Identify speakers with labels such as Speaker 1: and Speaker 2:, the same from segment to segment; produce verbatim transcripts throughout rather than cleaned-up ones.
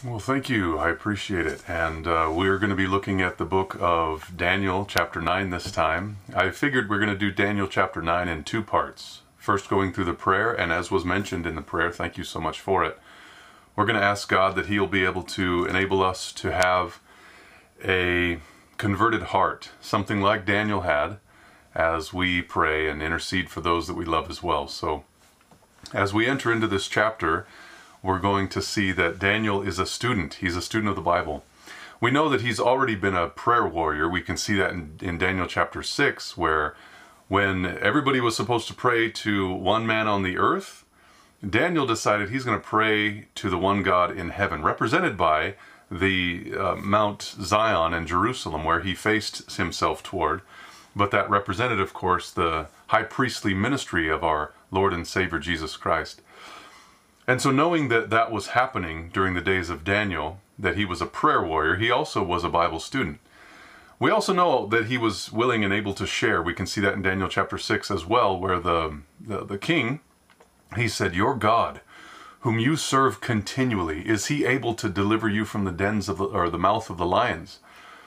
Speaker 1: Well, thank you. I appreciate it. And uh, we're going to be looking at the book of Daniel, chapter nine this time. I figured we're going to do Daniel chapter nine in two parts. First, going through the prayer, and as was mentioned in the prayer, thank you so much for it, we're going to ask God that He'll be able to enable us to have a converted heart, something like Daniel had, as we pray and intercede for those that we love as well. So, as we enter into this chapter, we're going to see that Daniel is a student. He's a student of the Bible. We know that he's already been a prayer warrior. We can see that in, in Daniel chapter six, where when everybody was supposed to pray to one man on the earth, Daniel decided he's going to pray to the one God in heaven, represented by the uh, Mount Zion in Jerusalem, where he faced himself toward. But that represented, of course, the high priestly ministry of our Lord and Savior Jesus Christ. And so knowing that that was happening during the days of Daniel, that he was a prayer warrior, he also was a Bible student. We also know that he was willing and able to share. We can see that in Daniel chapter six as well, where the, the, the king, he said, "Your God, whom you serve continually, is he able to deliver you from the dens of the, or the mouth of the lions?"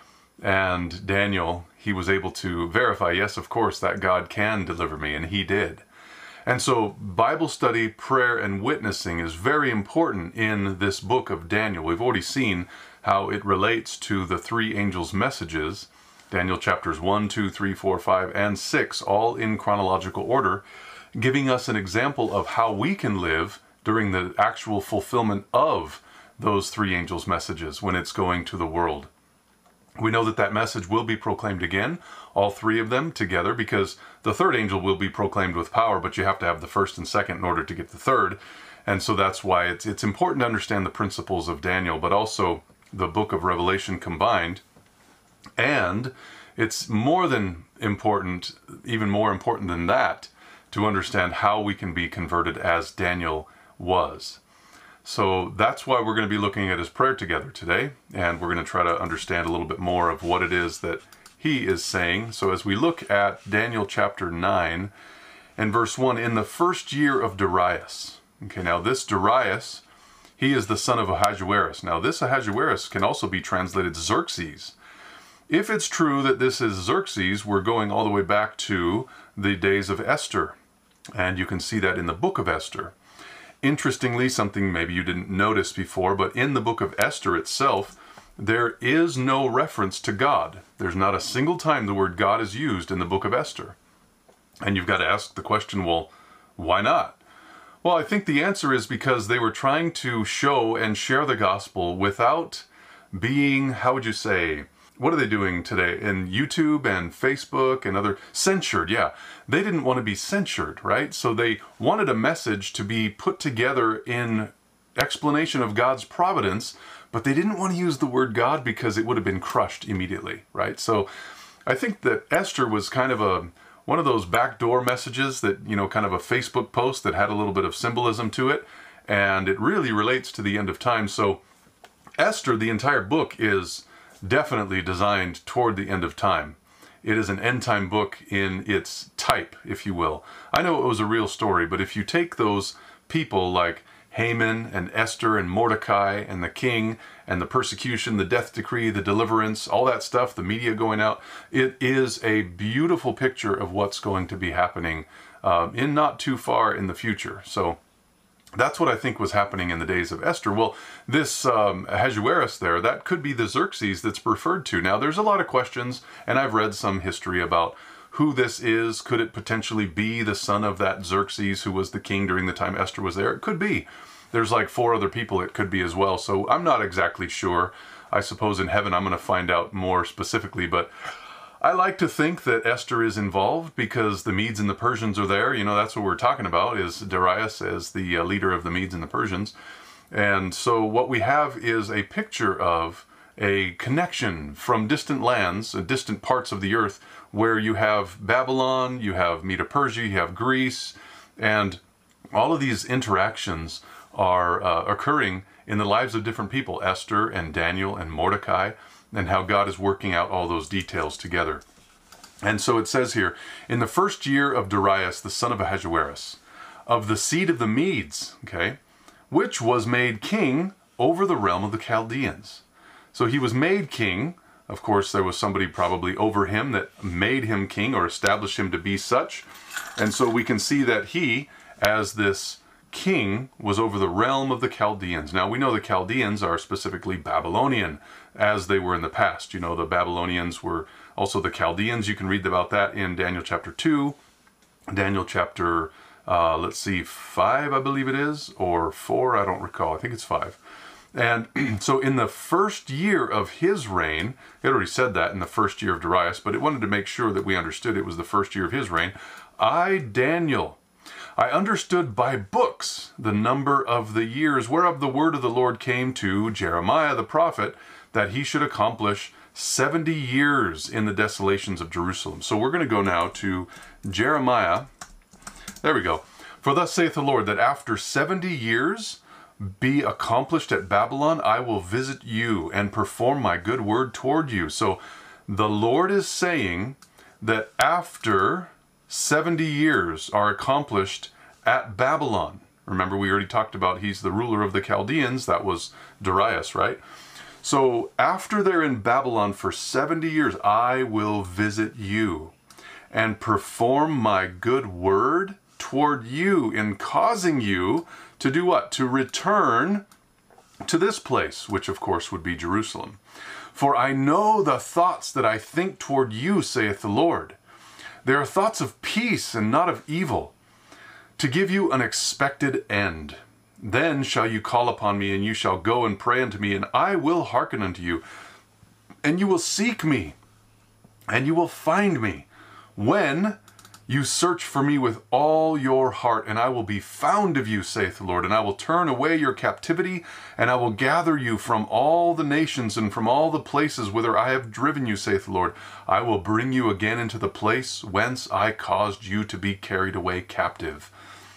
Speaker 1: And Daniel, he was able to verify, yes, of course, that God can deliver me, and he did. And so Bible study, prayer, and witnessing is very important in this book of Daniel. We've already seen how it relates to the three angels' messages, Daniel chapters one, two, three, four, five, and six, all in chronological order, giving us an example of how we can live during the actual fulfillment of those three angels' messages when it's going to the world. We know that that message will be proclaimed again, all three of them together, because the third angel will be proclaimed with power, but you have to have the first and second in order to get the third. And so that's why it's, it's important to understand the principles of Daniel, but also the book of Revelation combined. And it's more than important, even more important than that, to understand how we can be converted as Daniel was. So that's why we're going to be looking at his prayer together today, and we're going to try to understand a little bit more of what it is that he is saying. So as we look at Daniel chapter nine and verse one, in the first year of Darius. Okay, now this Darius, he is the son of Ahasuerus. Now this Ahasuerus can also be translated Xerxes. If it's true that this is Xerxes, we're going all the way back to the days of Esther, and you can see that in the book of Esther. Interestingly, something maybe you didn't notice before, but in the book of Esther itself, there is no reference to God. There's not a single time the word God is used in the book of Esther. And you've got to ask the question, well, why not? Well, I think the answer is because they were trying to show and share the gospel without being, how would you say, what are they doing today in YouTube and Facebook and other censored? Yeah, they didn't want to be censored, right? So they wanted a message to be put together in explanation of God's providence, but they didn't want to use the word God because it would have been crushed immediately, right? So I think that Esther was kind of a one of those backdoor messages that, you know, kind of a Facebook post that had a little bit of symbolism to it, and it really relates to the end of time. So Esther, the entire book, is definitely designed toward the end of time. It is an end time book in its type, if you will. I know it was a real story, but if you take those people like Haman and Esther and Mordecai and the king and the persecution, the death decree, the deliverance, all that stuff, the media going out, it is a beautiful picture of what's going to be happening um, in not too far in the future. So that's what I think was happening in the days of Esther. Well, this um, Ahasuerus there, that could be the Xerxes that's referred to. Now, there's a lot of questions, and I've read some history about who this is. Could it potentially be the son of that Xerxes who was the king during the time Esther was there? It could be. There's like four other people it could be as well, so I'm not exactly sure. I suppose in heaven I'm going to find out more specifically, but I like to think that Esther is involved because the Medes and the Persians are there. You know, that's what we're talking about, is Darius as the uh, leader of the Medes and the Persians. And so what we have is a picture of a connection from distant lands, uh, distant parts of the earth, where you have Babylon, you have Medo-Persia, you have Greece, and all of these interactions are uh, occurring in the lives of different people, Esther and Daniel and Mordecai, and how God is working out all those details together. And so it says here, in the first year of Darius, the son of Ahasuerus, of the seed of the Medes, okay, which was made king over the realm of the Chaldeans. So he was made king. Of course, there was somebody probably over him that made him king or established him to be such. And so we can see that he, as this king, was over the realm of the Chaldeans. Now, we know the Chaldeans are specifically Babylonian, as they were in the past. You know, the Babylonians were also the Chaldeans. You can read about that in Daniel chapter two, Daniel chapter, uh, let's see, five, I believe it is, or four, I don't recall. I think it's five. And so in the first year of his reign, it already said that in the first year of Darius, but it wanted to make sure that we understood it was the first year of his reign. I, Daniel, I understood by books the number of the years whereof the word of the Lord came to Jeremiah the prophet, that he should accomplish seventy years in the desolations of Jerusalem. So we're going to go now to Jeremiah. There we go. For thus saith the Lord, that after seventy years be accomplished at Babylon, I will visit you and perform my good word toward you. So the Lord is saying that after seventy years are accomplished at Babylon. Remember, we already talked about he's the ruler of the Chaldeans. That was Darius, right? So after they're in Babylon for seventy years, I will visit you and perform my good word toward you in causing you to do what? To return to this place, which of course would be Jerusalem. For I know the thoughts that I think toward you, saith the Lord. They are thoughts of peace and not of evil, to give you an expected end. Then shall you call upon me, and you shall go and pray unto me, and I will hearken unto you. And you will seek me, and you will find me, when you search for me with all your heart, and I will be found of you, saith the Lord. And I will turn away your captivity, and I will gather you from all the nations and from all the places whither I have driven you, saith the Lord. I will bring you again into the place whence I caused you to be carried away captive.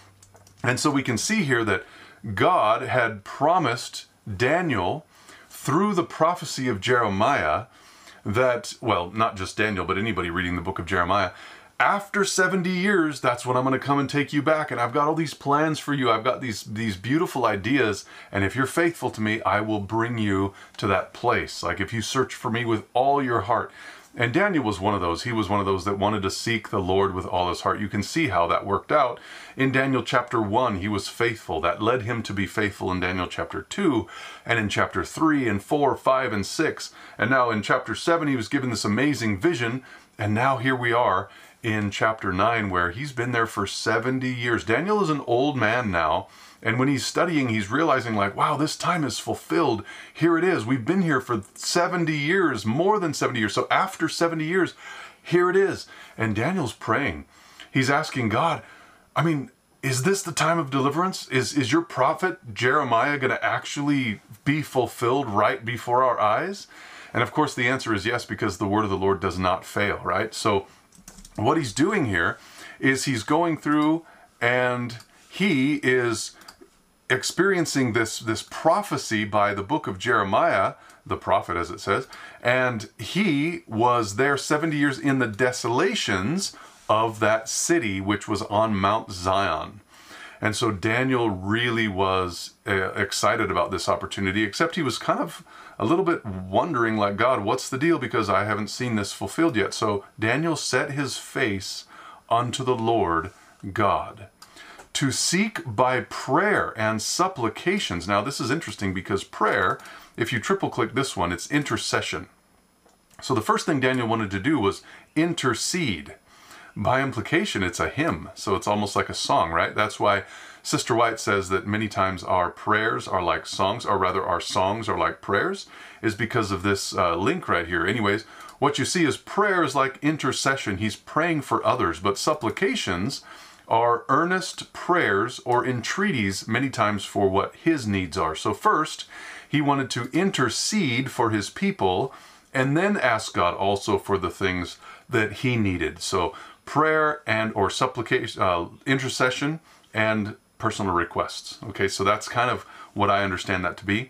Speaker 1: And so we can see here that God had promised Daniel through the prophecy of Jeremiah that, well, not just Daniel, but anybody reading the book of Jeremiah, after seventy years, that's when I'm going to come and take you back. And I've got all these plans for you. I've got these, these beautiful ideas. And if you're faithful to me, I will bring you to that place. Like if you search for me with all your heart. And Daniel was one of those. He was one of those that wanted to seek the Lord with all his heart. You can see how that worked out. In Daniel chapter one, he was faithful. That led him to be faithful in Daniel chapter two, and in chapter three, and four, five, and six. And now in chapter seven, he was given this amazing vision. And now here we are in chapter nine, where he's been there for seventy years. Daniel is an old man now. And when he's studying, he's realizing like, wow, this time is fulfilled. Here it is. We've been here for seventy years, more than seventy years. So after seventy years, here it is. And Daniel's praying. He's asking God, I mean, is this the time of deliverance? Is, is your prophet Jeremiah going to actually be fulfilled right before our eyes? And of course, the answer is yes, because the word of the Lord does not fail, right? So what he's doing here is he's going through and he is experiencing this, this prophecy by the book of Jeremiah, the prophet as it says, and he was there seventy years in the desolations of that city, which was on Mount Zion. And so Daniel really was uh, excited about this opportunity, except he was kind of a little bit wondering like, God, what's the deal? Because I haven't seen this fulfilled yet. So Daniel set his face unto the Lord God, to seek by prayer and supplications. Now, this is interesting because prayer, if you triple click this one, it's intercession. So the first thing Daniel wanted to do was intercede. By implication, it's a hymn. So it's almost like a song, right? That's why Sister White says that many times our prayers are like songs, or rather our songs are like prayers, is because of this uh, link right here. Anyways, what you see is prayer is like intercession. He's praying for others, but supplications are earnest prayers or entreaties many times for what his needs are. So first, he wanted to intercede for his people and then ask God also for the things that he needed. So prayer and or supplication, uh, intercession and personal requests. Okay, so that's kind of what I understand that to be.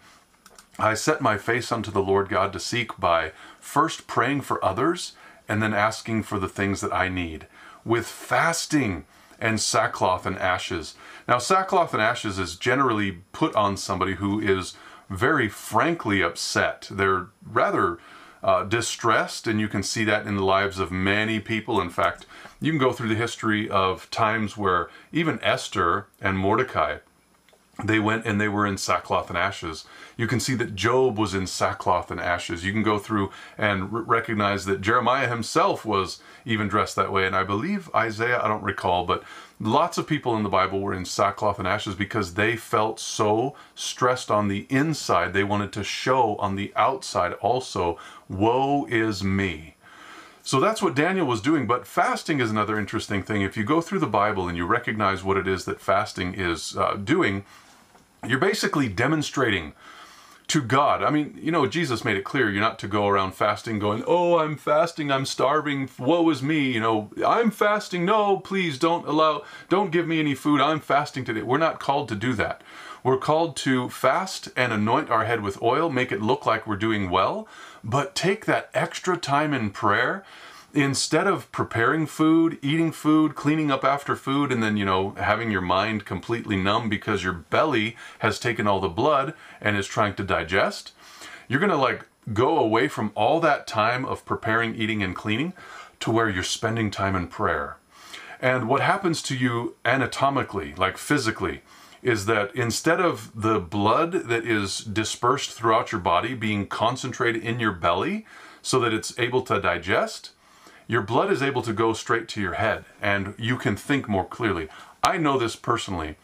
Speaker 1: I set my face unto the Lord God to seek by first praying for others and then asking for the things that I need with fasting and sackcloth and ashes. Now, sackcloth and ashes is generally put on somebody who is very frankly upset. They're rather uh, distressed, and you can see that in the lives of many people. In fact, you can go through the history of times where even Esther and Mordecai, they went and they were in sackcloth and ashes. You can see that Job was in sackcloth and ashes. You can go through and r- recognize that Jeremiah himself was even dressed that way. And I believe Isaiah, I don't recall, but lots of people in the Bible were in sackcloth and ashes because they felt so stressed on the inside. They wanted to show on the outside also, woe is me. So that's what Daniel was doing. But fasting is another interesting thing. If you go through the Bible and you recognize what it is that fasting is uh, doing, you're basically demonstrating to God. I mean, you know, Jesus made it clear you're not to go around fasting going, oh, I'm fasting, I'm starving, woe is me, you know, I'm fasting, no, please don't allow, don't give me any food, I'm fasting today. We're not called to do that. We're called to fast and anoint our head with oil, make it look like we're doing well, but take that extra time in prayer. Instead of preparing food, eating food, cleaning up after food, and then, you know, having your mind completely numb because your belly has taken all the blood and is trying to digest, you're going to like go away from all that time of preparing, eating, and cleaning to where you're spending time in prayer. And what happens to you anatomically, like physically, is that instead of the blood that is dispersed throughout your body being concentrated in your belly so that it's able to digest, your blood is able to go straight to your head and you can think more clearly. I know this personally.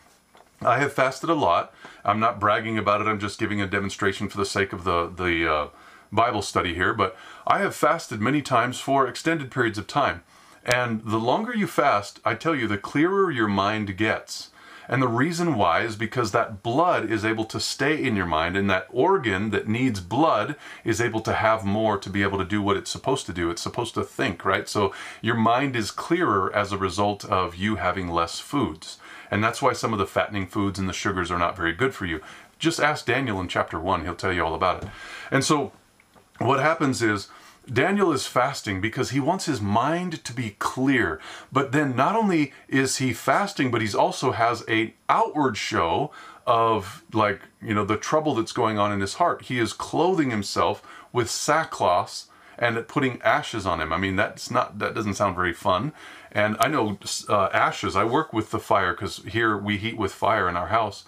Speaker 1: I have fasted a lot. I'm not bragging about it. I'm just giving a demonstration for the sake of the, the uh, Bible study here. But I have fasted many times for extended periods of time. And the longer you fast, I tell you, the clearer your mind gets. And the reason why is because that blood is able to stay in your mind, and that organ that needs blood is able to have more to be able to do what it's supposed to do. It's supposed to think, right? So your mind is clearer as a result of you having less foods. And that's why some of the fattening foods and the sugars are not very good for you. Just ask Daniel in chapter one, he'll tell you all about it. And so what happens is, Daniel is fasting because he wants his mind to be clear. But then not only is he fasting, but he's also has a outward show of, like, you know, the trouble that's going on in his heart. He is clothing himself with sackcloths and putting ashes on him. I mean, that's not, that doesn't sound very fun. And I know uh, ashes, I work with the fire because here we heat with fire in our house.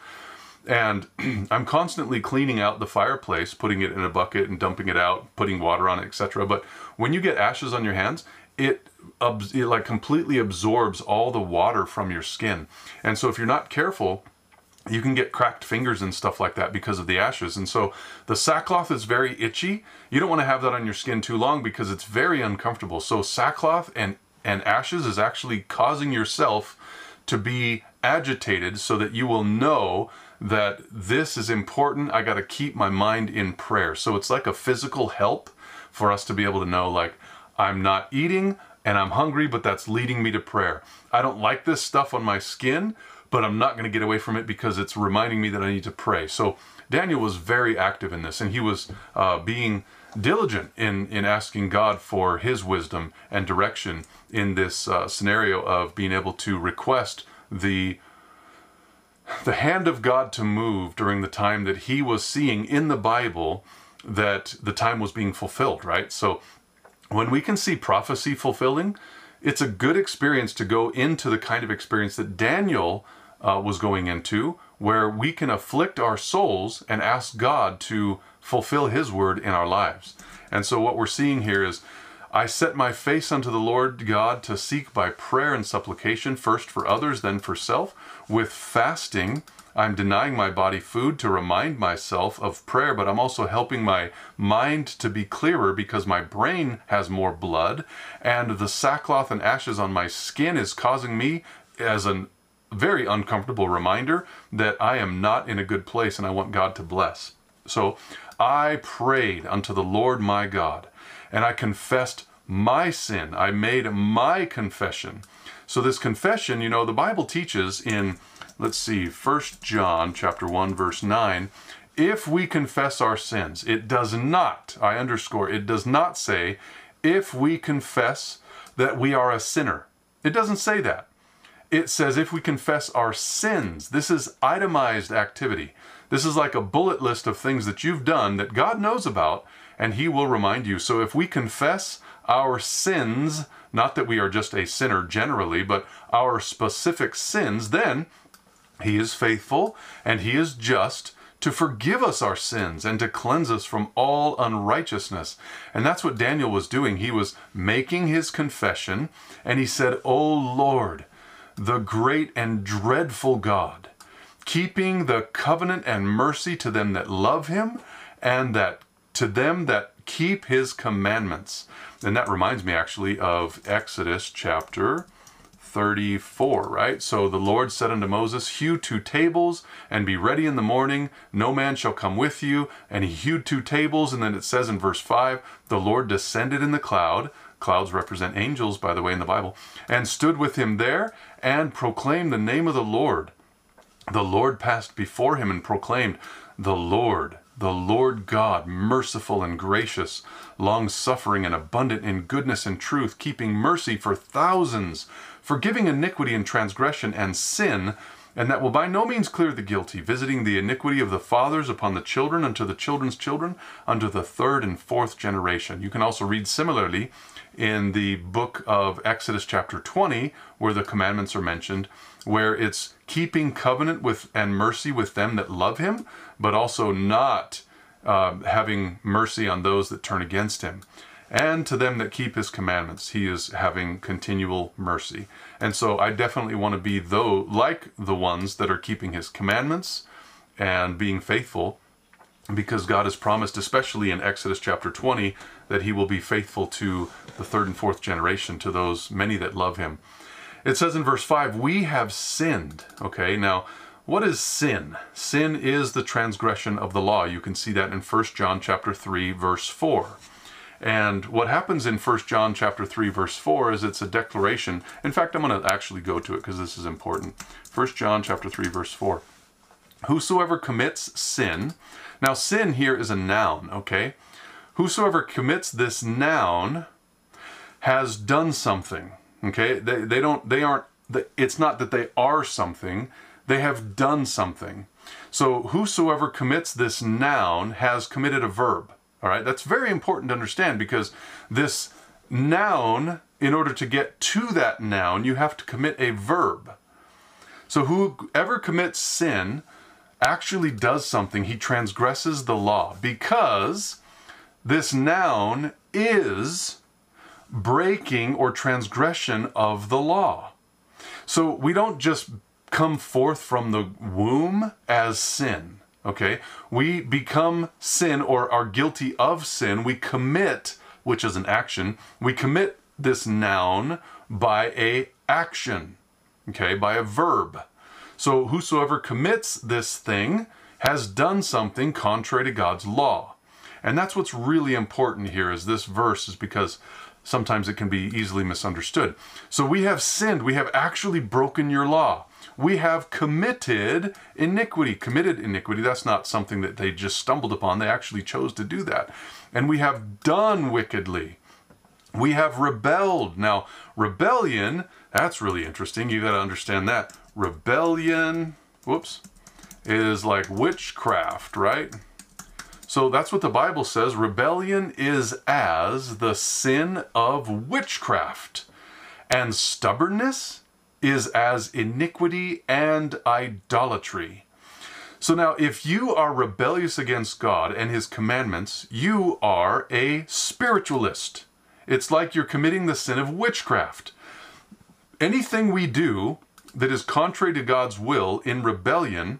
Speaker 1: And I'm constantly cleaning out the fireplace, putting it in a bucket and dumping it out, putting water on it, et cetera. But when you get ashes on your hands, it, it like completely absorbs all the water from your skin. And so if you're not careful, you can get cracked fingers and stuff like that because of the ashes. And so the sackcloth is very itchy. You don't want to have that on your skin too long because it's very uncomfortable. So sackcloth and, and ashes is actually causing yourself to be agitated so that you will know that this is important. I got to keep my mind in prayer. So it's like a physical help for us to be able to know, like, I'm not eating and I'm hungry, but that's leading me to prayer. I don't like this stuff on my skin, but I'm not going to get away from it because it's reminding me that I need to pray. So Daniel was very active in this, and he was uh, being diligent in, in asking God for his wisdom and direction in this uh, scenario of being able to request the the hand of God to move during the time that he was seeing in the Bible that the time was being fulfilled, right? So when we can see prophecy fulfilling, it's a good experience to go into the kind of experience that Daniel uh, was going into, where we can afflict our souls and ask God to fulfill his word in our lives. And so what we're seeing here is, I set my face unto the Lord God to seek by prayer and supplication, first for others, then for self. With fasting, I'm denying my body food to remind myself of prayer, but I'm also helping my mind to be clearer because my brain has more blood, and the sackcloth and ashes on my skin is causing me as a very uncomfortable reminder that I am not in a good place and I want God to bless. So I prayed unto the Lord my God, and I confessed my sin. I made my confession. So this confession, you know, the Bible teaches in, let's see, First John chapter one, verse nine, if we confess our sins, it does not, I underscore, it does not say, if we confess that we are a sinner. It doesn't say that. It says if we confess our sins. This is itemized activity. This is like a bullet list of things that you've done that God knows about, and he will remind you. So if we confess our sins, not that we are just a sinner generally, but our specific sins, then he is faithful and he is just to forgive us our sins and to cleanse us from all unrighteousness. And that's what Daniel was doing. He was making his confession, and he said, "O Lord, the great and dreadful God, keeping the covenant and mercy to them that love him, and that to them that keep his commandments." And that reminds me actually of Exodus chapter thirty-four, right? So the Lord said unto Moses, "Hew two tables and be ready in the morning. No man shall come with you." And he hewed two tables. And then it says in verse five, the Lord descended in the cloud. Clouds represent angels, by the way, in the Bible. "And stood with him there and proclaimed the name of the Lord. The Lord passed before him and proclaimed, The Lord, the Lord God, merciful and gracious, long-suffering and abundant in goodness and truth, keeping mercy for thousands, forgiving iniquity and transgression and sin, and that will by no means clear the guilty, visiting the iniquity of the fathers upon the children, unto the children's children, unto the third and fourth generation." You can also read similarly in the book of Exodus chapter twenty, where the commandments are mentioned, where it's keeping covenant with and mercy with them that love him, but also not uh, having mercy on those that turn against him. And to them that keep his commandments, he is having continual mercy. And so I definitely want to be though like the ones that are keeping his commandments and being faithful, because God has promised, especially in Exodus chapter twenty, that he will be faithful to the third and fourth generation, to those many that love him. It says in verse five, "We have sinned." Okay, now what is sin? Sin is the transgression of the law. You can see that in First John chapter three, verse four. And what happens in First John chapter three, verse four is it's a declaration. In fact, I'm going to actually go to it because this is important. First John chapter three, verse four. "Whosoever commits sin," now sin here is a noun, okay? "Whosoever commits this noun has done something." Okay, they, they don't, they aren't, it's not that they are something, they have done something. So whosoever commits this noun has committed a verb. All right, that's very important to understand, because this noun, in order to get to that noun, you have to commit a verb. So whoever commits sin actually does something. He transgresses the law, because this noun is breaking or transgression of the law. So we don't just come forth from the womb as sin, okay? We become sin, or are guilty of sin. We commit, which is an action, we commit this noun by a action, okay, by a verb. So whosoever commits this thing has done something contrary to God's law. And that's what's really important here, is this verse, is because sometimes it can be easily misunderstood. So we have sinned. We have actually broken your law. We have committed iniquity. Committed iniquity, that's not something that they just stumbled upon. They actually chose to do that. And we have done wickedly. We have rebelled. Now, rebellion, that's really interesting. You got to understand that. Rebellion, whoops, is like witchcraft, right? So that's what the Bible says. Rebellion is as the sin of witchcraft, and stubbornness is as iniquity and idolatry. So now, if you are rebellious against God and his commandments, you are a spiritualist. It's like you're committing the sin of witchcraft. Anything we do that is contrary to God's will in rebellion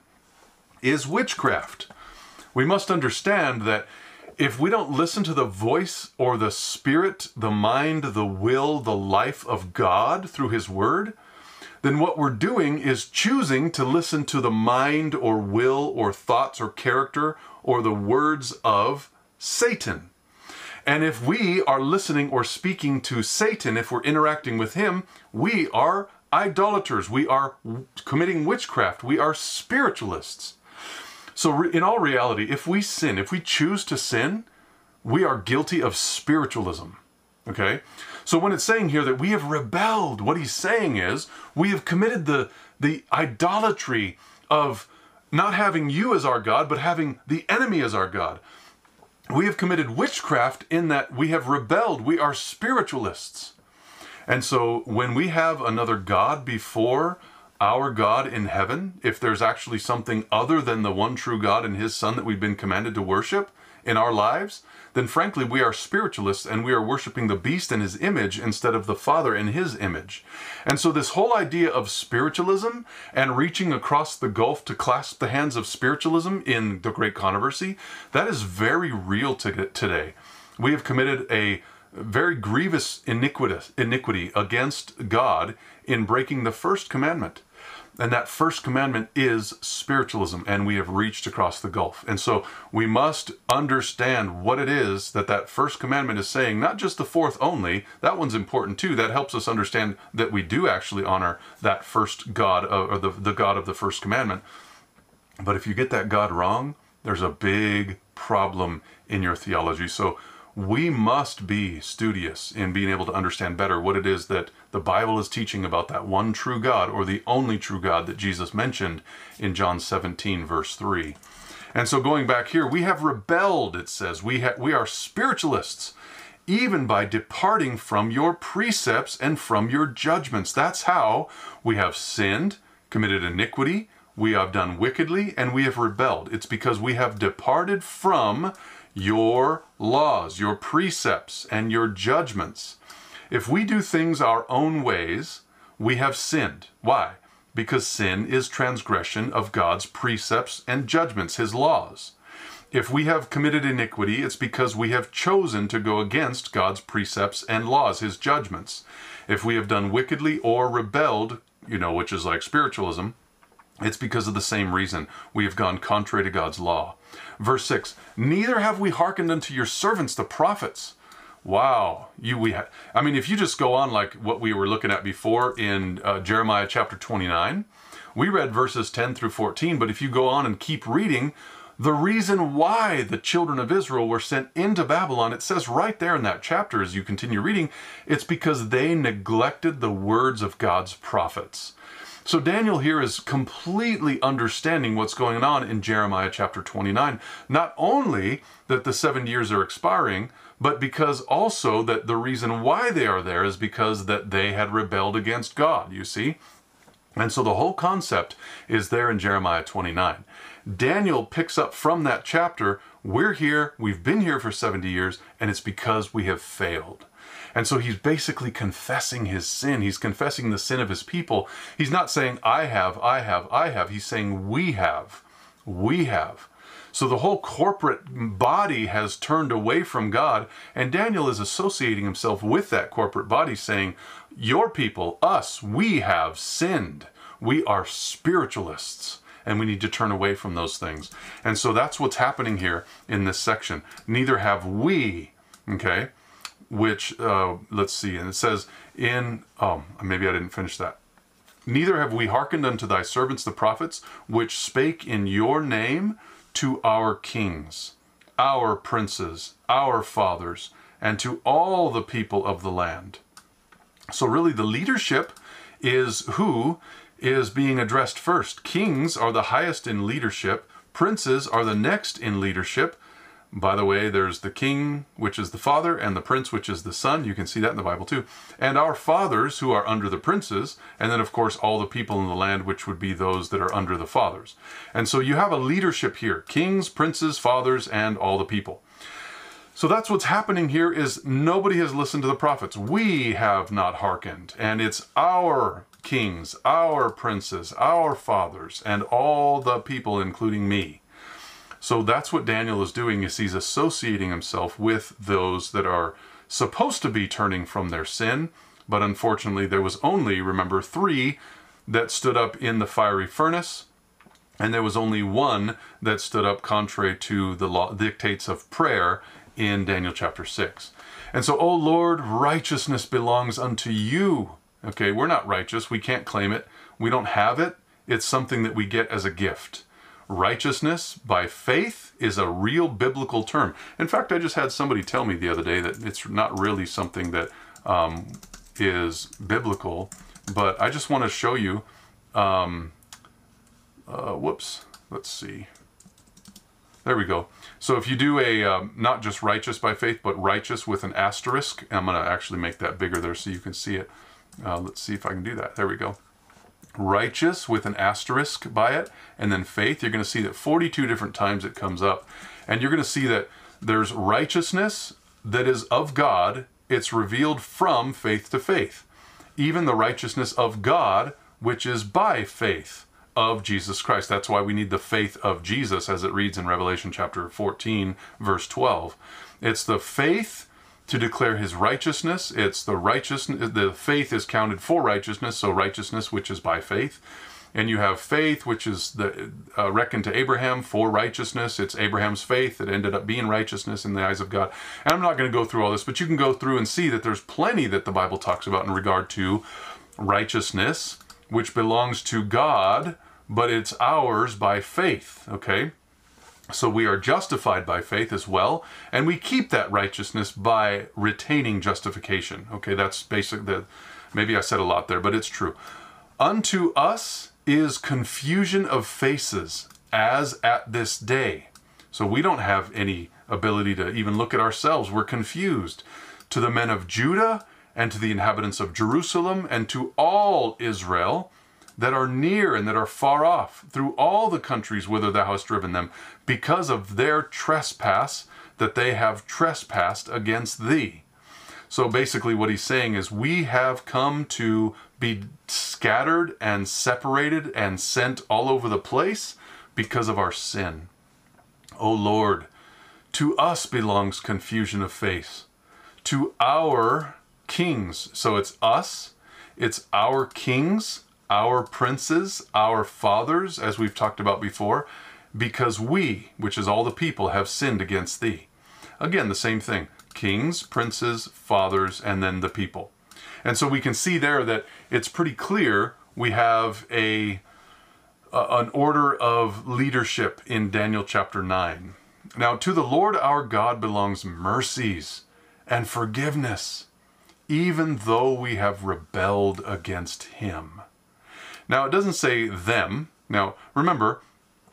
Speaker 1: is witchcraft. We must understand that if we don't listen to the voice or the spirit, the mind, the will, the life of God through his word, then what we're doing is choosing to listen to the mind or will or thoughts or character or the words of Satan. And if we are listening or speaking to Satan, if we're interacting with him, we are idolaters. We are committing witchcraft. We are spiritualists. So in all reality, if we sin, if we choose to sin, we are guilty of spiritualism, okay? So when it's saying here that we have rebelled, what he's saying is we have committed the, the idolatry of not having you as our God, but having the enemy as our God. We have committed witchcraft in that we have rebelled. We are spiritualists. And so when we have another God before our God in heaven, if there's actually something other than the one true God and his Son that we've been commanded to worship in our lives, then frankly we are spiritualists and we are worshiping the beast in his image instead of the Father in his image. And so this whole idea of spiritualism and reaching across the gulf to clasp the hands of spiritualism in the Great Controversy, that is very real to today. We have committed a very grievous iniquitous, iniquity against God in breaking the first commandment. And that first commandment is spiritualism, and we have reached across the gulf. And so we must understand what it is that that first commandment is saying, not just the fourth only. That one's important too. That helps us understand that we do actually honor that first God, uh, or the, the God of the first commandment. But if you get that God wrong, there's a big problem in your theology. So we must be studious in being able to understand better what it is that the Bible is teaching about that one true God, or the only true God that Jesus mentioned in John seventeen, verse three. And so going back here, we have rebelled, it says. We, ha we are spiritualists, even by departing from your precepts and from your judgments. That's how we have sinned, committed iniquity, we have done wickedly, and we have rebelled. It's because we have departed from your laws, your precepts, and your judgments. If we do things our own ways, we have sinned. Why? Because sin is transgression of God's precepts and judgments, his laws. If we have committed iniquity, it's because we have chosen to go against God's precepts and laws, his judgments. If we have done wickedly or rebelled, you know, which is like spiritualism, it's because of the same reason. We have gone contrary to God's law. Verse six, neither have we hearkened unto your servants, the prophets. Wow. You, we ha I mean, if you just go on like what we were looking at before in uh, Jeremiah chapter twenty-nine, we read verses ten through fourteen, but if you go on and keep reading, the reason why the children of Israel were sent into Babylon, it says right there in that chapter as you continue reading, it's because they neglected the words of God's prophets. So Daniel here is completely understanding what's going on in Jeremiah chapter twenty-nine. Not only that the seven years are expiring, but because also that the reason why they are there is because that they had rebelled against God, you see? And so the whole concept is there in Jeremiah twenty-nine. Daniel picks up from that chapter, we're here, we've been here for seventy years, and it's because we have failed. And so he's basically confessing his sin. He's confessing the sin of his people. He's not saying, I have, I have, I have. He's saying, we have, we have. So the whole corporate body has turned away from God, and Daniel is associating himself with that corporate body, saying, your people, us, we have sinned. We are spiritualists, and we need to turn away from those things. And so that's what's happening here in this section. Neither have we, okay? Which, uh, let's see, and it says in, oh, maybe I didn't finish that. Neither have we hearkened unto thy servants the prophets, which spake in your name to our kings, our princes, our fathers, and to all the people of the land. So really the leadership is who is being addressed first. Kings are the highest in leadership. Princes are the next in leadership. By the way, there's the king, which is the father, and the prince, which is the son. You can see that in the Bible too. And our fathers, who are under the princes, and then of course all the people in the land, which would be those that are under the fathers. And so you have a leadership here, kings, princes, fathers, and all the people. So that's what's happening here is nobody has listened to the prophets. We have not hearkened, and it's our kings, our princes, our fathers, and all the people, including me. So that's what Daniel is doing, is he's associating himself with those that are supposed to be turning from their sin, but unfortunately there was only, remember, three that stood up in the fiery furnace, and there was only one that stood up contrary to the law, dictates of prayer in Daniel chapter six. And so, O Lord, righteousness belongs unto you. Okay, we're not righteous, we can't claim it, we don't have it, it's something that we get as a gift. Righteousness by faith is a real biblical term. In fact, I just had somebody tell me the other day that it's not really something that um, is biblical, but I just want to show you, um, uh, whoops, let's see. There we go. So if you do a, um, not just righteous by faith, but righteous with an asterisk, I'm going to actually make that bigger there so you can see it. Uh, let's see if I can do that. There we go. Righteous with an asterisk by it, and then faith, you're going to see that forty-two different times it comes up. And you're going to see that there's righteousness that is of God. It's revealed from faith to faith. Even the righteousness of God, which is by faith of Jesus Christ. That's why we need the faith of Jesus, as it reads in Revelation chapter fourteen, verse twelve. It's the faith to declare his righteousness. It's the righteousness, the faith is counted for righteousness, so righteousness which is by faith. And you have faith, which is the, uh, reckoned to Abraham for righteousness. It's Abraham's faith that ended up being righteousness in the eyes of God. And I'm not going to go through all this, but you can go through and see that there's plenty that the Bible talks about in regard to righteousness, which belongs to God, but it's ours by faith, okay? So we are justified by faith as well, and we keep that righteousness by retaining justification. Okay, that's basic. That maybe I said a lot there, but it's true. Unto us is confusion of faces, as at this day. So we don't have any ability to even look at ourselves. We're confused. To the men of Judah, and to the inhabitants of Jerusalem, and to all Israel that are near and that are far off, through all the countries whither thou hast driven them, because of their trespass that they have trespassed against thee. So basically what he's saying is we have come to be scattered and separated and sent all over the place because of our sin. O Lord, to us belongs confusion of face, to our kings. So it's us, it's our kings, our princes, our fathers, as we've talked about before, because we, which is all the people, have sinned against thee. Again, the same thing. Kings, princes, fathers, and then the people. And so we can see there that it's pretty clear we have a, a an order of leadership in Daniel chapter nine. Now, to the Lord our God belongs mercies and forgiveness, even though we have rebelled against him. Now, it doesn't say them. Now, remember,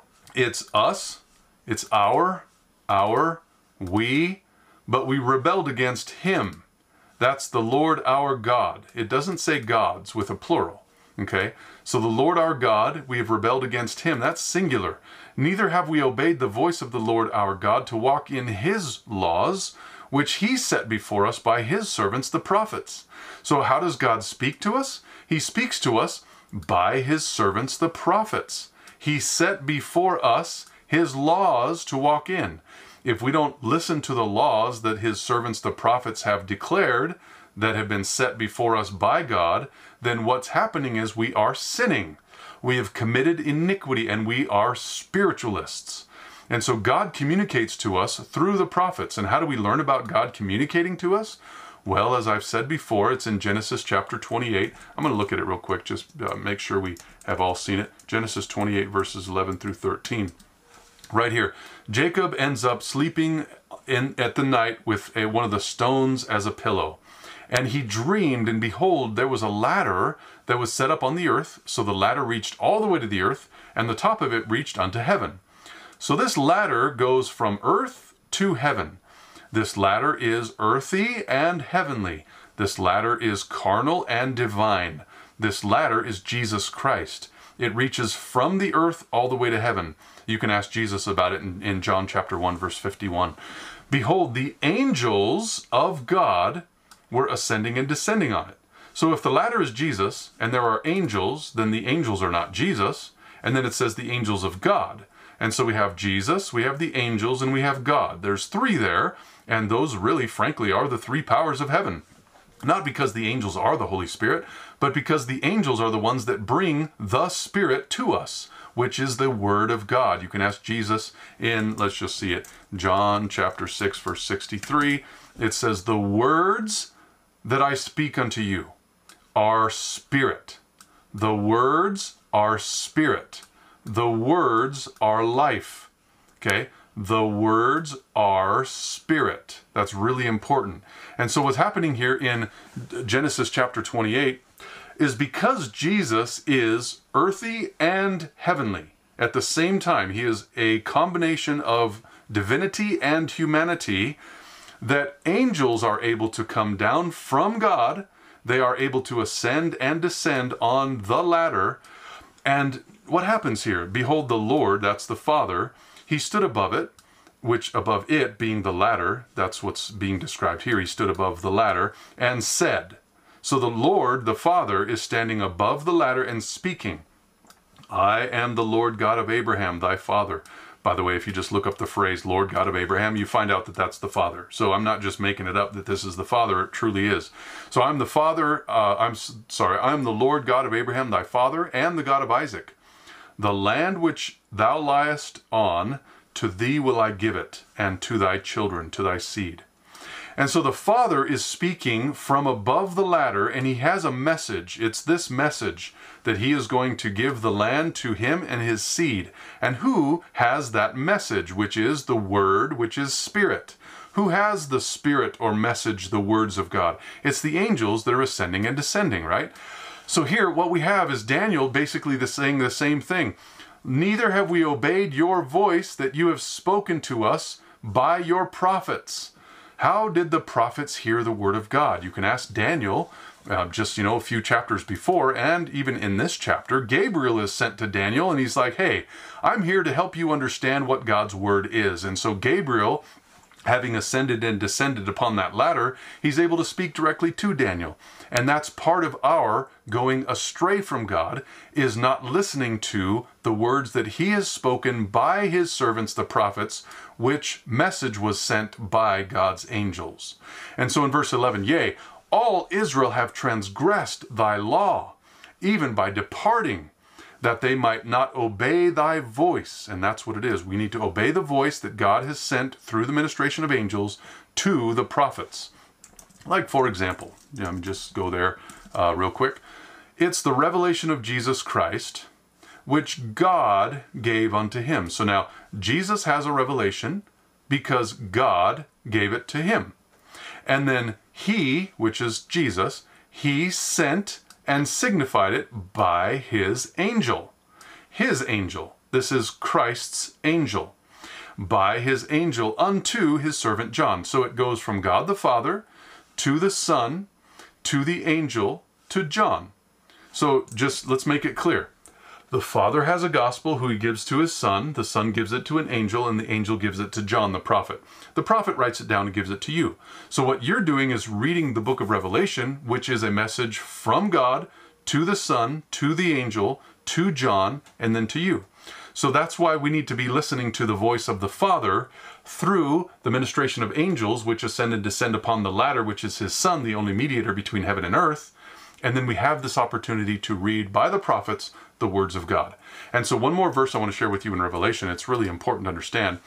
Speaker 1: it's us, it's our, our, we, but we rebelled against him. That's the Lord our God. It doesn't say gods with a plural, okay? So the Lord our God, we have rebelled against him. That's singular. Neither have we obeyed the voice of the Lord our God to walk in his laws, which he set before us by his servants, the prophets. So how does God speak to us? He speaks to us by his servants, the prophets. He set before us his laws to walk in. If we don't listen to the laws that his servants, the prophets, have declared, that have been set before us by God, then what's happening is we are sinning. We have committed iniquity and we are spiritualists. And so God communicates to us through the prophets. And how do we learn about God communicating to us? Well, as I've said before, it's in Genesis chapter twenty-eight. I'm going to look at it real quick, just uh, make sure we have all seen it. Genesis twenty-eight, verses eleven through thirteen. Right here, Jacob ends up sleeping in at the night with a, one of the stones as a pillow. And he dreamed, and behold, there was a ladder that was set up on the earth. So the ladder reached all the way to the earth, and the top of it reached unto heaven. So this ladder goes from earth to heaven. This ladder is earthy and heavenly. This ladder is carnal and divine. This ladder is Jesus Christ. It reaches from the earth all the way to heaven. You can ask Jesus about it in, in John chapter one, verse fifty-one. Behold, the angels of God were ascending and descending on it. So if the ladder is Jesus and there are angels, then the angels are not Jesus. And then it says the angels of God. And so we have Jesus, we have the angels, and we have God. There's three there, and those really, frankly, are the three powers of heaven. Not because the angels are the Holy Spirit, but because the angels are the ones that bring the Spirit to us, which is the Word of God. You can ask Jesus in, let's just see it, John chapter six, verse sixty-three. It says, the words that I speak unto you are spirit. The words are spirit. The words are life. Okay? The words are spirit. That's really important. And so what's happening here in Genesis chapter twenty-eight is because Jesus is earthy and heavenly. at the same time. He is a combination of divinity and humanity, that angels are able to come down from God. They are able to ascend and descend on the ladder. And what happens here? Behold, the Lord, that's the Father, he stood above it, which above it being the ladder, that's what's being described here. He stood above the ladder and said. So the Lord, the Father, is standing above the ladder and speaking. I am the Lord God of Abraham, thy father. By the way, if you just look up the phrase Lord God of Abraham, you find out that that's the Father. So I'm not just making it up that this is the Father, it truly is. So I'm the Father, uh, I'm sorry, I'm the Lord God of Abraham, thy father, and the God of Isaac. The land which thou liest on, to thee will I give it, and to thy children, to thy seed. And so the Father is speaking from above the ladder, and he has a message. It's this message that he is going to give the land to him and his seed. And who has that message, which is the Word, which is Spirit? Who has the Spirit or message, the words of God? It's the angels that are ascending and descending, right? So here, what we have is Daniel basically saying the same thing. Neither have we obeyed your voice that you have spoken to us by your prophets. How did the prophets hear the word of God? You can ask Daniel, uh, just, you know, a few chapters before, and even in this chapter, Gabriel is sent to Daniel, and he's like, hey, I'm here to help you understand what God's word is. And so Gabriel, having ascended and descended upon that ladder, he's able to speak directly to Daniel. And that's part of our going astray from God, is not listening to the words that he has spoken by his servants, the prophets, which message was sent by God's angels. And so in verse eleven, yea, all Israel have transgressed thy law, even by departing, that they might not obey thy voice. And that's what it is. We need to obey the voice that God has sent through the ministration of angels to the prophets. Like, for example, you know, just go there uh, real quick. It's the revelation of Jesus Christ, which God gave unto him. So now, Jesus has a revelation because God gave it to him. And then he, which is Jesus, he sent and signified it by his angel. His angel. This is Christ's angel. By his angel unto his servant John. So it goes from God the Father to the Son, to the angel, to John. So just let's make it clear. The Father has a gospel who he gives to his Son. The Son gives it to an angel, and the angel gives it to John the prophet. The prophet writes it down and gives it to you. So what you're doing is reading the book of Revelation, which is a message from God to the Son, to the angel, to John, and then to you. So that's why we need to be listening to the voice of the Father through the ministration of angels, which ascend and descend upon the ladder, which is his Son, the only mediator between heaven and earth. And then we have this opportunity to read by the prophets the words of God. And so one more verse I want to share with you in Revelation. It's really important to understand.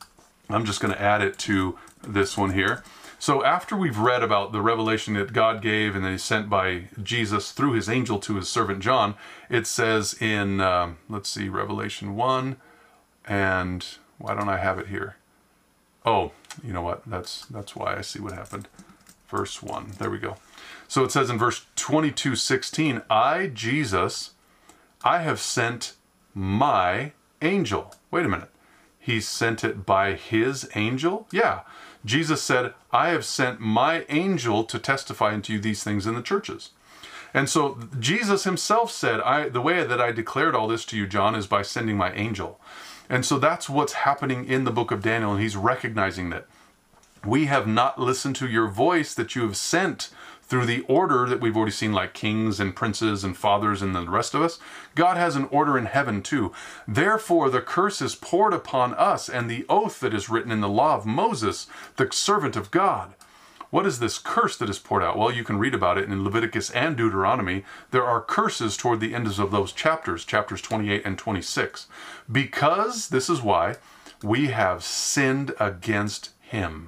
Speaker 1: I'm just going to add it to this one here. So after we've read about the revelation that God gave and then he sent by Jesus through his angel to his servant John, it says in, um, let's see, Revelation one, and why don't I have it here? Oh, you know what? That's, that's why I see what happened. Verse one, there we go. So it says in verse twenty-two sixteen, I, Jesus, I have sent my angel. Wait a minute. He sent it by his angel? Yeah. Jesus said, I have sent my angel to testify unto you these things in the churches. And so Jesus himself said, I, the way that I declared all this to you, John, is by sending my angel. And so that's what's happening in the book of Daniel, and he's recognizing that we have not listened to your voice that you have sent through the order that we've already seen, like kings and princes and fathers and the rest of us. God has an order in heaven too. Therefore the curse is poured upon us, and the oath that is written in the law of Moses, the servant of God. What is this curse that is poured out? Well, you can read about it in Leviticus and Deuteronomy. There are curses toward the ends of those chapters, chapters twenty-eight and twenty-six. Because, this is why, we have sinned against him.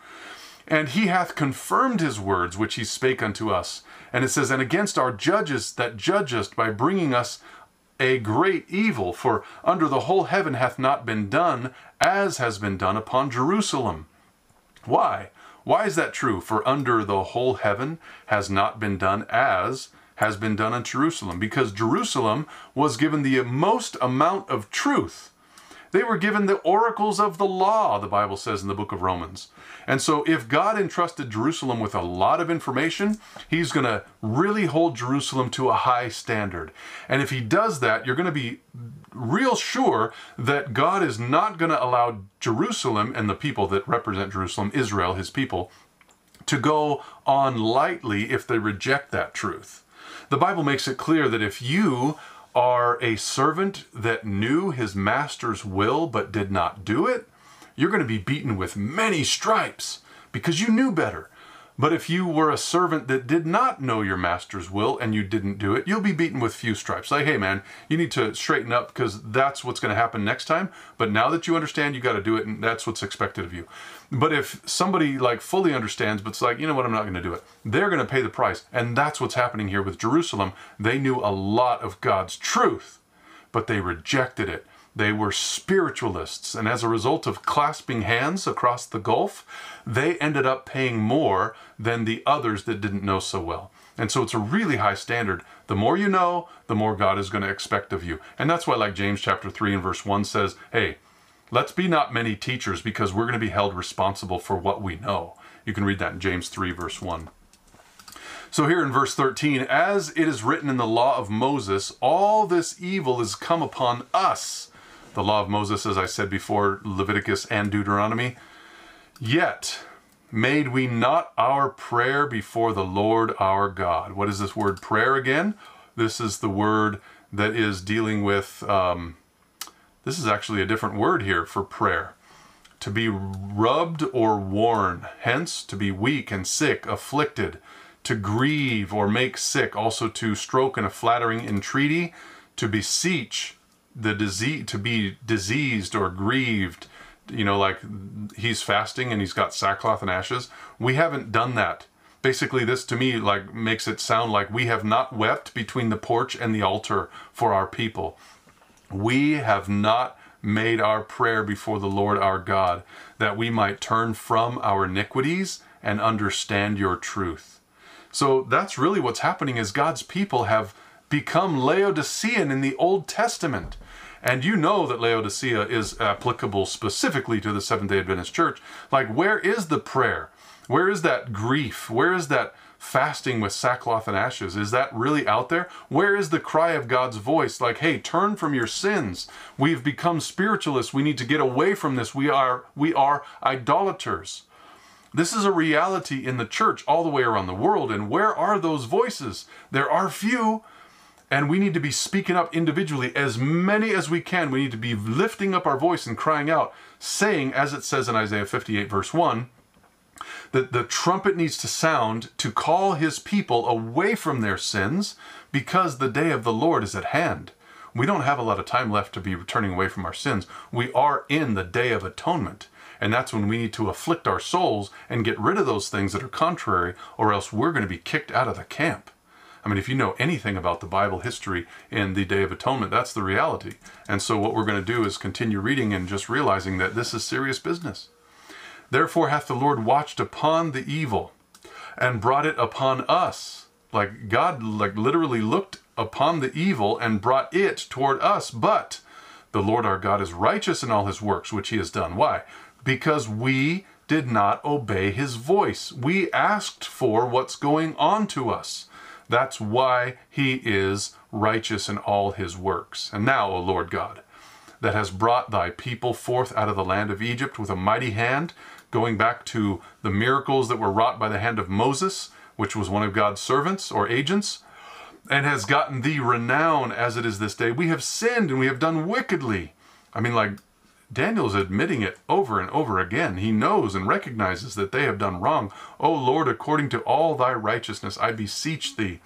Speaker 1: And he hath confirmed his words which he spake unto us. And it says, and against our judges that judge us by bringing us a great evil, for under the whole heaven hath not been done as has been done upon Jerusalem. Why? Why is that true? For under the whole heaven has not been done as has been done in Jerusalem, because Jerusalem was given the most amount of truth. They were given the oracles of the law, the Bible says in the book of Romans. And so if God entrusted Jerusalem with a lot of information, he's going to really hold Jerusalem to a high standard. And if he does that, you're going to be real sure that God is not going to allow Jerusalem and the people that represent Jerusalem, Israel, his people, to go on lightly if they reject that truth. The Bible makes it clear that if you are a servant that knew his master's will but did not do it, you're going to be beaten with many stripes because you knew better. But if you were a servant that did not know your master's will and you didn't do it, you'll be beaten with few stripes. Like, hey man, you need to straighten up because that's what's going to happen next time. But now that you understand, you got to do it, and that's what's expected of you. But if somebody like fully understands, but it's like, you know what, I'm not going to do it, they're going to pay the price. And that's what's happening here with Jerusalem. They knew a lot of God's truth, but they rejected it. They were spiritualists, and as a result of clasping hands across the gulf, they ended up paying more than the others that didn't know so well. And so it's a really high standard. The more you know, the more God is going to expect of you. And that's why, like James chapter three and verse one says, hey, let's be not many teachers, because we're going to be held responsible for what we know. You can read that in James three verse one. So here in verse thirteen, as it is written in the law of Moses, all this evil is come upon us. The law of Moses, as I said before, Leviticus and Deuteronomy. Yet made we not our prayer before the Lord our God. What is this word prayer again? This is the word that is dealing with, um, this is actually a different word here for prayer. To be rubbed or worn, hence to be weak and sick, afflicted, to grieve or make sick, also to stroke in a flattering entreaty, to beseech, the disease, to be diseased or grieved, you know, like he's fasting and he's got sackcloth and ashes. We haven't done that. Basically, this to me like makes it sound like we have not wept between the porch and the altar for our people. We have not made our prayer before the Lord our God, that we might turn from our iniquities and understand your truth. So that's really what's happening, is God's people have become Laodicean in the Old Testament. And you know that Laodicea is applicable specifically to the Seventh-day Adventist Church. Like, where is the prayer? Where is that grief? Where is that fasting with sackcloth and ashes? Is that really out there? Where is the cry of God's voice? Like, hey, turn from your sins. We've become spiritualists. We need to get away from this. We are, we are idolaters. This is a reality in the church all the way around the world. And where are those voices? There are few. And we need to be speaking up individually, as many as we can. We need to be lifting up our voice and crying out, saying, as it says in Isaiah fifty-eight verse one, that the trumpet needs to sound to call his people away from their sins, because the day of the Lord is at hand. We don't have a lot of time left to be turning away from our sins. We are in the day of atonement. And that's when we need to afflict our souls and get rid of those things that are contrary, or else we're going to be kicked out of the camp. I mean, if you know anything about the Bible history in the Day of Atonement, that's the reality. And so what we're going to do is continue reading and just realizing that this is serious business. Therefore hath the Lord watched upon the evil and brought it upon us. Like God like literally looked upon the evil and brought it toward us. But the Lord our God is righteous in all his works, which he has done. Why? Because we did not obey his voice. We asked for what's going on to us. That's why he is righteous in all his works. And now, O Lord God, that has brought thy people forth out of the land of Egypt with a mighty hand, going back to the miracles that were wrought by the hand of Moses, which was one of God's servants or agents, and has gotten thee renown as it is this day. We have sinned and we have done wickedly. I mean, like, Daniel's admitting it over and over again. He knows and recognizes that they have done wrong. O Lord, according to all thy righteousness, I beseech thee,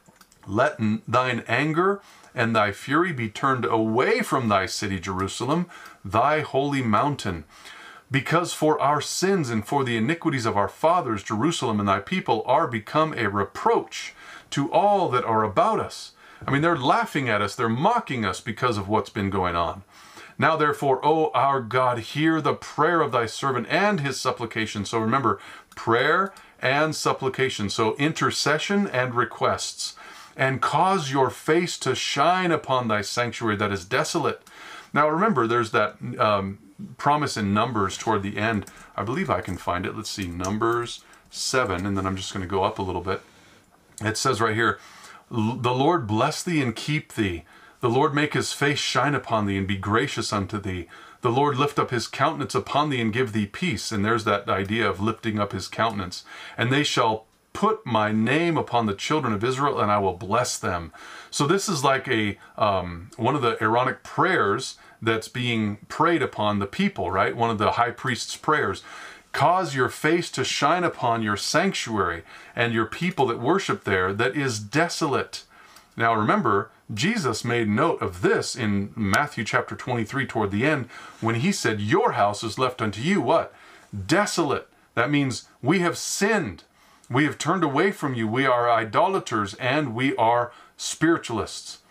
Speaker 1: let thine anger and thy fury be turned away from thy city, Jerusalem, thy holy mountain. Because for our sins and for the iniquities of our fathers, Jerusalem and thy people are become a reproach to all that are about us. I mean, they're laughing at us. They're mocking us because of what's been going on. Now, therefore, O our God, hear the prayer of thy servant and his supplication. So remember, prayer and supplication. So intercession and requests. and cause your face to shine upon thy sanctuary that is desolate. Now remember, there's that um, promise in Numbers toward the end. I believe I can find it. Let's see, Numbers seven, and then I'm just going to go up a little bit. It says right here, the Lord bless thee and keep thee. The Lord make his face shine upon thee and be gracious unto thee. The Lord lift up his countenance upon thee and give thee peace. And there's that idea of lifting up his countenance. And they shall put my name upon the children of Israel, and I will bless them. So this is like a um, one of the Aaronic prayers that's being prayed upon the people, right? One of the high priest's prayers. Cause your face to shine upon your sanctuary and your people that worship there that is desolate. Now remember, Jesus made note of this in Matthew chapter twenty-three toward the end when he said, your house is left unto you, what? Desolate. That means we have sinned. We have turned away from you. We are idolaters and we are spiritualists.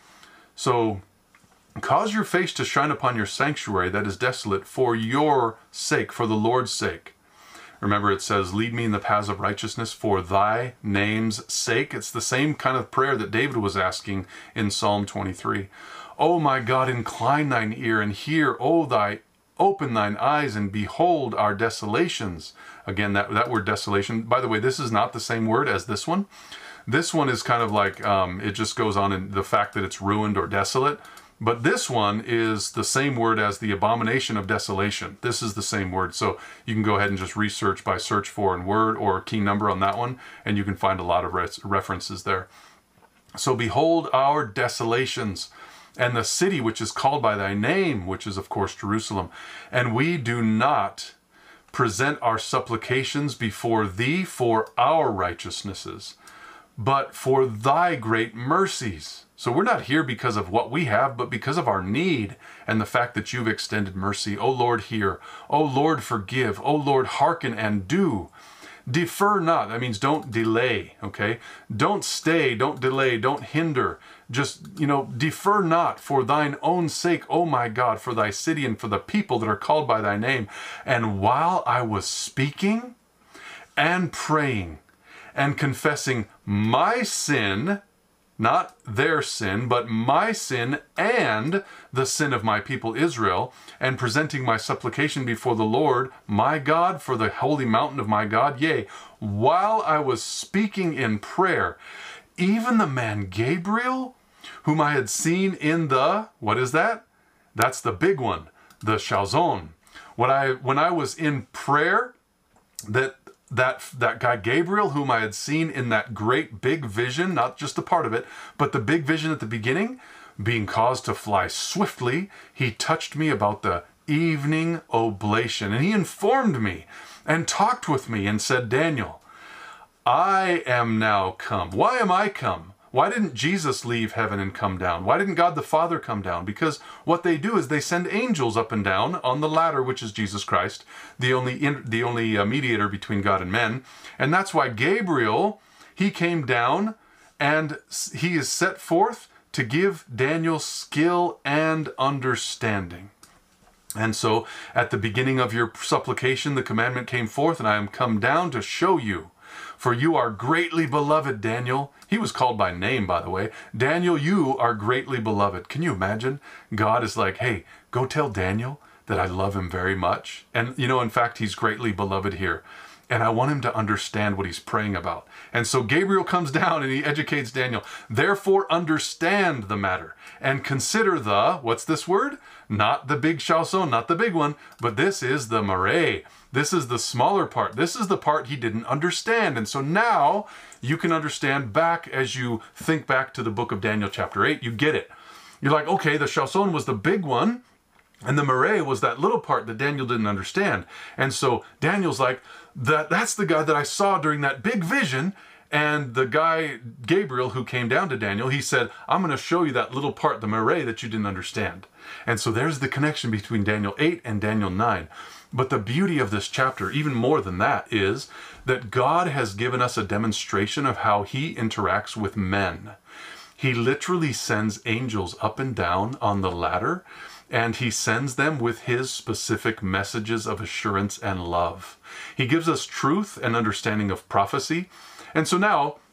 Speaker 1: So cause your face to shine upon your sanctuary that is desolate for your sake, for the Lord's sake. Remember, it says, lead me in the paths of righteousness for thy name's sake. It's the same kind of prayer that David was asking in Psalm twenty-three. O my God, incline thine ear and hear, O thy, open thine eyes and behold our desolations. Again, that, that word desolation, by the way, this is not the same word as this one. This one is kind of like, um, it just goes on in the fact that it's ruined or desolate. But this one is the same word as the abomination of desolation. This is the same word. So you can go ahead and just research by search for in word or key number on that one, and you can find a lot of re- references there. So behold our desolations, and the city which is called by thy name, which is of course Jerusalem. And we do not present our supplications before thee for our righteousnesses, but for thy great mercies. So we're not here because of what we have, but because of our need and the fact that you've extended mercy. O Lord, hear. O Lord, forgive. O Lord, hearken and do. Defer not. That means don't delay, okay? Don't stay, don't delay, don't hinder. Just, you know, defer not for thine own sake, O my God, for thy city and for the people that are called by thy name. And while I was speaking and praying and confessing my sin, not their sin, but my sin and the sin of my people Israel, and presenting my supplication before the Lord, my God, for the holy mountain of my God. Yea, while I was speaking in prayer, even the man Gabriel, whom I had seen in the, what is that? That's the big one, the Shalzon. When I, when I was in prayer, that That, that guy Gabriel, whom I had seen in that great big vision, not just a part of it, but the big vision at the beginning, being caused to fly swiftly, he touched me about the evening oblation. And he informed me and talked with me and said, Daniel, I am now come. Why am I come? Why didn't Jesus leave heaven and come down? Why didn't God the Father come down? Because what they do is they send angels up and down on the ladder, which is Jesus Christ, the only in, the only uh, mediator between God and men. And that's why Gabriel, he came down and he is set forth to give Daniel skill and understanding. And so at the beginning of your supplication, the commandment came forth, and I am come down to show you. For you are greatly beloved, Daniel. He was called by name, by the way. Daniel, you are greatly beloved. Can you imagine? God is like, hey, go tell Daniel that I love him very much. And, you know, in fact, he's greatly beloved here. And I want him to understand what he's praying about. And so Gabriel comes down and he educates Daniel. Therefore, understand the matter and consider the, what's this word? Not the big Shalzon, not the big one, but this is the Mare. This is the smaller part. This is the part he didn't understand. And so now you can understand back as you think back to the book of Daniel chapter eight. You get it. You're like, okay, the Shalzon was the big one, and the Mare was that little part that Daniel didn't understand. And so Daniel's like, that that's the guy that I saw during that big vision. And the guy, Gabriel, who came down to Daniel, he said, I'm going to show you that little part, the Mare, that you didn't understand. And so there's the connection between Daniel eight and Daniel nine. But the beauty of this chapter, even more than that, is that God has given us a demonstration of how he interacts with men. He literally sends angels up and down on the ladder, and he sends them with his specific messages of assurance and love. He gives us truth and understanding of prophecy. And so now,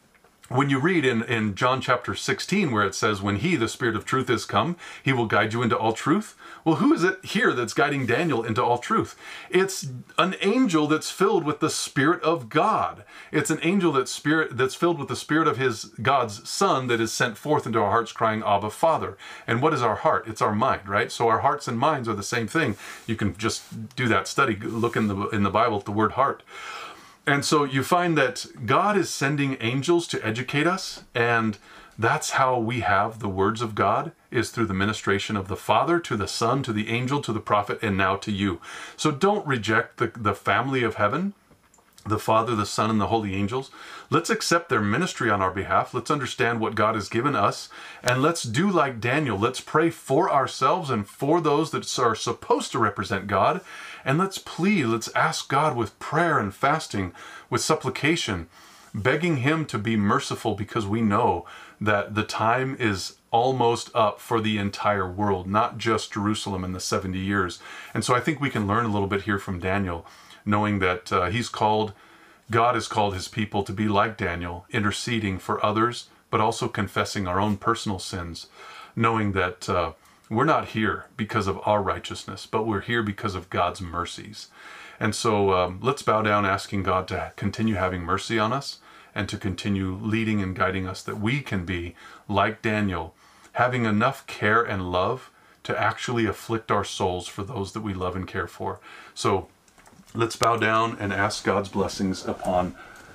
Speaker 1: when you read in, in John chapter sixteen, where it says, when he, the Spirit of truth, is come, he will guide you into all truth. Well, who is it here that's guiding Daniel into all truth? It's an angel that's filled with the Spirit of God. It's an angel that's spirit that's filled with the Spirit of his God's Son that is sent forth into our hearts crying, Abba, Father. And what is our heart? It's our mind, right? So our hearts and minds are the same thing. You can just do that study. Look in the, in the Bible at the word heart. And so you find that God is sending angels to educate us, and that's how we have the words of God, is through the ministration of the Father to the Son, to the angel, to the prophet, and now to you. So don't reject the, the family of heaven, the Father, the Son, and the holy angels. Let's accept their ministry on our behalf. Let's understand what God has given us, and let's do like Daniel. Let's pray for ourselves and for those that are supposed to represent God. And let's plead, let's ask God with prayer and fasting, with supplication, begging him to be merciful, because we know that the time is almost up for the entire world, not just Jerusalem in the seventy years. And so I think we can learn a little bit here from Daniel, knowing that uh, he's called, God has called his people to be like Daniel, interceding for others, but also confessing our own personal sins, knowing that uh, we're not here because of our righteousness, but we're here because of God's mercies. And so um, let's bow down asking God to continue having mercy on us and to continue leading and guiding us, that we can be like Daniel, having enough care and love to actually afflict our souls for those that we love and care for. So let's bow down and ask God's blessings upon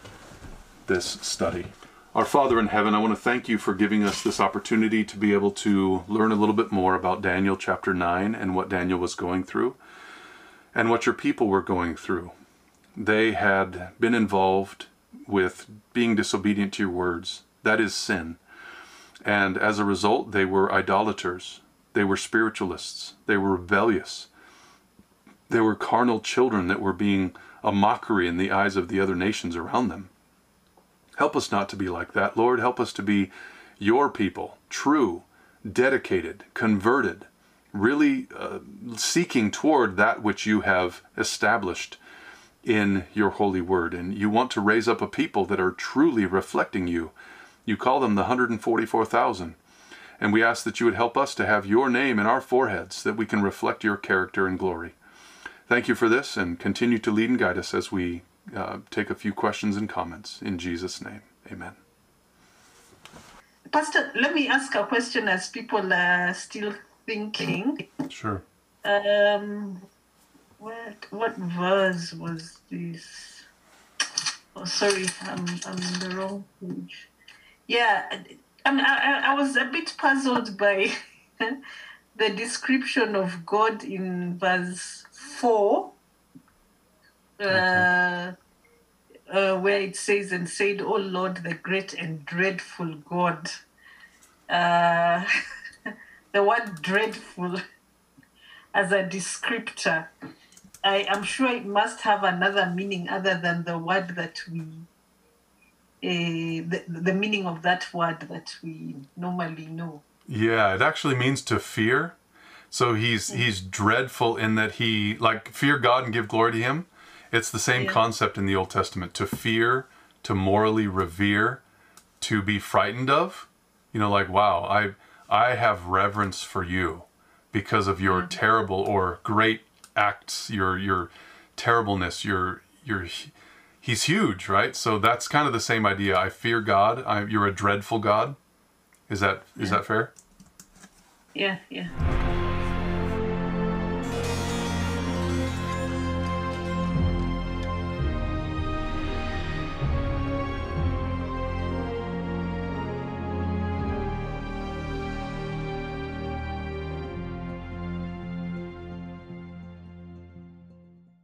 Speaker 1: this study. Our Father in heaven, I want to thank you for giving us this opportunity to be able to learn a little bit more about Daniel chapter nine and what Daniel was going through and what your people were going through. They had been involved with being disobedient to your words. That is sin. And as a result, they were idolaters. They were spiritualists. They were rebellious. They were carnal children that were being a mockery in the eyes of the other nations around them. Help us not to be like that, Lord. Help us to be your people, true, dedicated, converted, really uh, seeking toward that which you have established in your holy word. And you want to raise up a people that are truly reflecting you. You call them the one hundred forty-four thousand. And we ask that you would help us to have your name in our foreheads, that we can reflect your character and glory. Thank you for this, and continue to lead and guide us as we uh, take a few questions and comments. In Jesus' name, amen.
Speaker 2: Pastor, let me ask a question as people are still thinking.
Speaker 1: Sure.
Speaker 2: Um, what what verse was this? Oh, sorry, I'm I'm in the wrong page. Yeah, I mean, I, I was a bit puzzled by the description of God in verse four, uh, uh, where it says, "And said, O Lord, the great and dreadful God." Uh, the word "dreadful" as a descriptor, I am sure it must have another meaning other than the word that we, uh, the, the meaning of that word that we normally know.
Speaker 1: Yeah, it actually means to fear. So he's he's dreadful in that he, like, fear God and give glory to him. It's the same yeah. concept in the Old Testament, to fear, to morally revere, to be frightened of. You know, like, wow, I I have reverence for you because of your yeah. terrible or great acts, your your terribleness, your your he's huge, right? So that's kind of the same idea. I fear God. I, you're a dreadful God. Is that is yeah. that fair?
Speaker 2: Yeah, yeah.